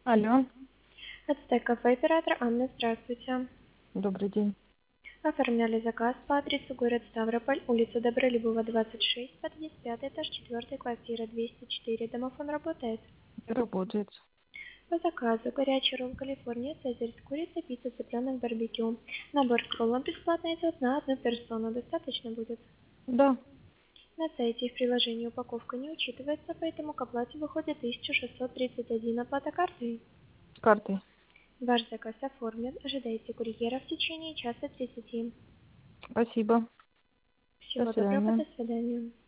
Алло, Ацтек кафе, оператор Анна, здравствуйте. добрый день. Оформляли заказ по адресу город Ставрополь, улица Добролюбова, 26, подъезд 5, этаж 4, квартира 204. Домофон работает? Работает. По заказу горячий ролл Калифорния, цезарь с курицей, пицца, цыпленок, барбекю. Набор к роллам бесплатно идет на одну персону. Достаточно будет? Да, На сайте и в приложении упаковка не учитывается, поэтому к оплате выходит 1631. Оплата картой. картой. Ваш заказ оформлен. Ожидайте курьера в течение часа 30. Спасибо. До Всего доброго, свидания. до свидания.